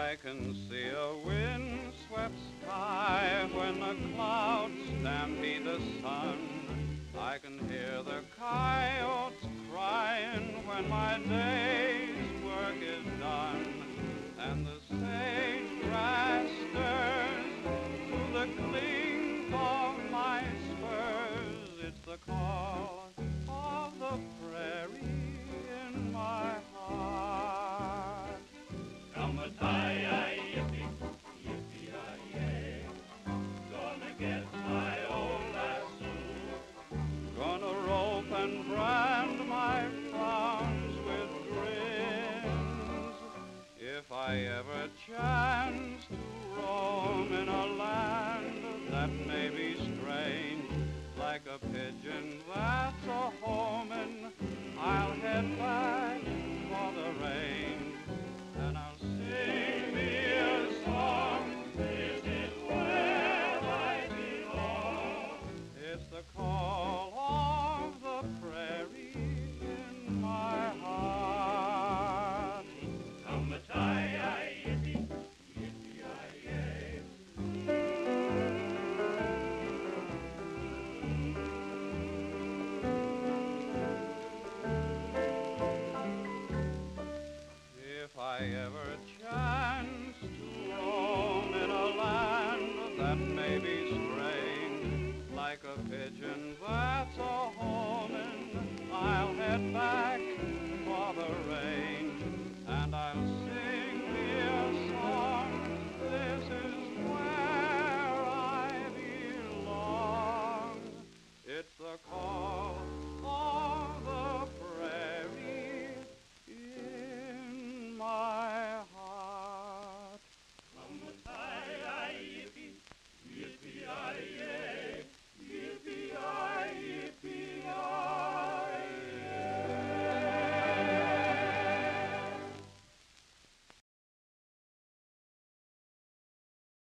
I can see a wind-swept sky when the clouds stampede the sun. I can hear the coyotes crying when my day's work is done. And the sage grass stirs to the clink of my spurs. It's the call of the prairie in my heart. Come-a-tie-yi, yippee, yippee-yi-yay. Gonna get my old lasso. Gonna rope and brand my fawns with grins. If I ever chance to roam in a land that may be strange, like a pigeon that's a homing, I'll head back